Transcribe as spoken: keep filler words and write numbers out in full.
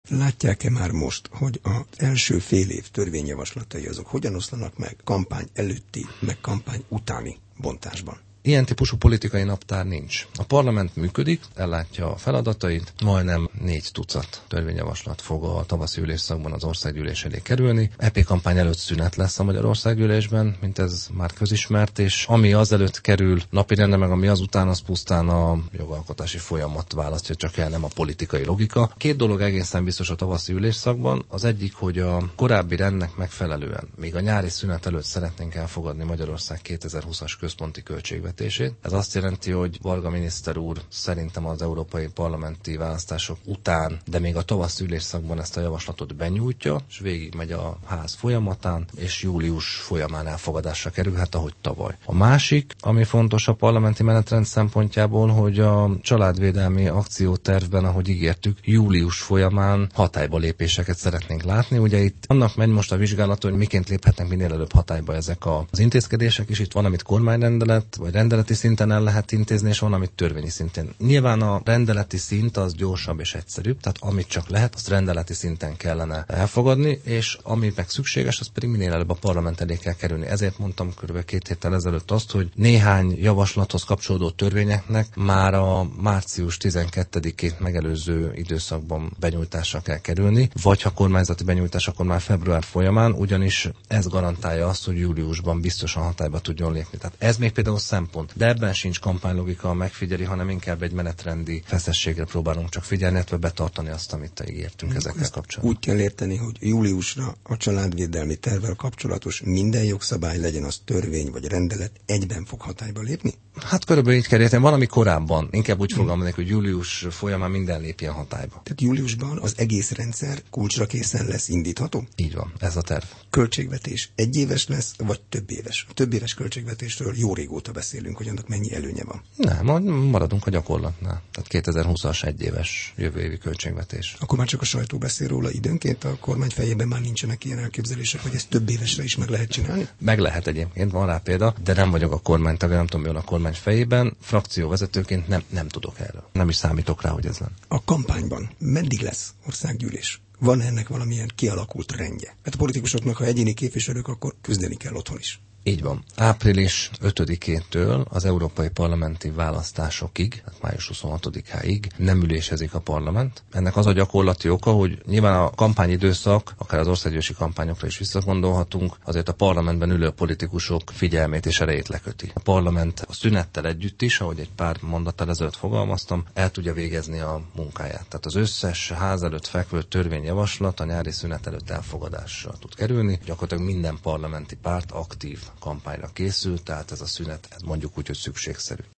Látják-e már most, hogy az első fél év törvényjavaslatai azok hogyan oszlanak meg kampány előtti, meg kampány utáni bontásban? Ilyen típusú politikai naptár nincs. A parlament működik, ellátja a feladatait, majdnem négy tucat törvényjavaslat fog a tavaszi ülésszakban az országgyűlés elé kerülni. é pé kampány előtt szünet lesz a magyar országgyűlésben, mint ez már közismert, és ami azelőtt kerül napirendre, meg ami azután, az pusztán a jogalkotási folyamat választja csak el, nem a politikai logika. Két dolog egészen biztos a tavaszi ülésszakban. Az egyik, hogy a korábbi rendnek megfelelően, még a nyári szünet előtt szeretnénk elfogadni Magyarország kétezer-húszas központi költségvetését. Ez azt jelenti, hogy Varga miniszter úr szerintem az európai parlamenti választások után, de még a tavaszi ülésszakban ezt a javaslatot benyújtja, és végigmegy a ház folyamatán, és július folyamán elfogadásra kerülhet, ahogy tavaly. A másik, ami fontos a parlamenti menetrend szempontjából, hogy a családvédelmi akciótervben, ahogy ígértük, július folyamán hatályba lépéseket szeretnénk látni. Ugye itt annak megy most a vizsgálat, hogy miként léphetnek minél előbb hatályba ezek az intézkedések, és itt van, amit kormányrendelet, vagy rendeleti szinten el lehet intézni, és van, amit törvényi szintén. Nyilván a rendeleti szint az gyorsabb és egyszerűbb, tehát amit csak lehet, azt rendeleti szinten kellene elfogadni, és ami meg szükséges, az pedig minél előbb a parlament elé kell kerülni. Ezért mondtam kb. két héttel ezelőtt azt, hogy néhány javaslathoz kapcsolódó törvényeknek már a március tizenkettedikét megelőző időszakban benyújtásra kell kerülni, vagy ha kormányzati benyújtás, akkor már február folyamán, ugyanis ez garantálja azt, hogy júliusban biztosan hatályba tudjon lépni. Tehát ez még például szempont. De ebben sincs kampánylogika megfigyeli, hanem inkább egy menetrendi feszességre próbálunk csak figyelni, illetve betartani azt, amit ígértünk ezekkel kapcsolatban. Úgy kell érteni, hogy júliusra a családvédelmi tervvel kapcsolatos minden jogszabály, legyen az törvény vagy rendelet, egyben fog hatályba lépni? Hát körülbelül így kell érteni, valami korábban. Inkább úgy fogalmaznék, hogy július folyamán minden lépjen hatályba. Tehát júliusban az egész rendszer kulcsra készen lesz indítható? Így van, ez a terv. Költségvetés egyéves lesz, vagy több éves? A több éves költségvetésről jó régóta beszélünk, hogy annak mennyi előnye van. Nem, maradunk a gyakorlatnál. Tehát kétezer-húszas egyéves jövő évi költségvetés. Akkor már csak a sajtó beszél róla időnként, a kormány fejében már nincsenek ilyen elképzelések, hogy ezt több évesre is meg lehet csinálni? Meg lehet egyébként, van rá példa, de nem vagyok a kormánytag, nem tudom, mi van a kormány fejében. Frakcióvezetőként nem, nem tudok erről. Nem is számítok rá, hogy ez lenne. A kampányban meddig lesz országgyűlés? Van ennek valamilyen kialakult rendje? Mert a politikusoknak, ha egyéni képviselők, akkor küzdeni kell otthon is. Így van. április ötödikétől az európai parlamenti választásokig, hát május huszonhatodikáig nem ülésezik a parlament. Ennek az a gyakorlati oka, hogy nyilván a kampányidőszak, akár az országgyűlési kampányokra is visszagondolhatunk, azért a parlamentben ülő politikusok figyelmét és erejét leköti. A parlament a szünettel együtt is, ahogy egy pár mondattal ezelőtt fogalmaztam, el tudja végezni a munkáját. Tehát az összes ház előtt fekvő törvényjavaslat a nyári szünet előtt elfogadásra tud kerülni. Gyakorlatilag minden parlamenti párt aktív kampányra készül, tehát ez a szünet, ez mondjuk úgy, hogy szükségszerű.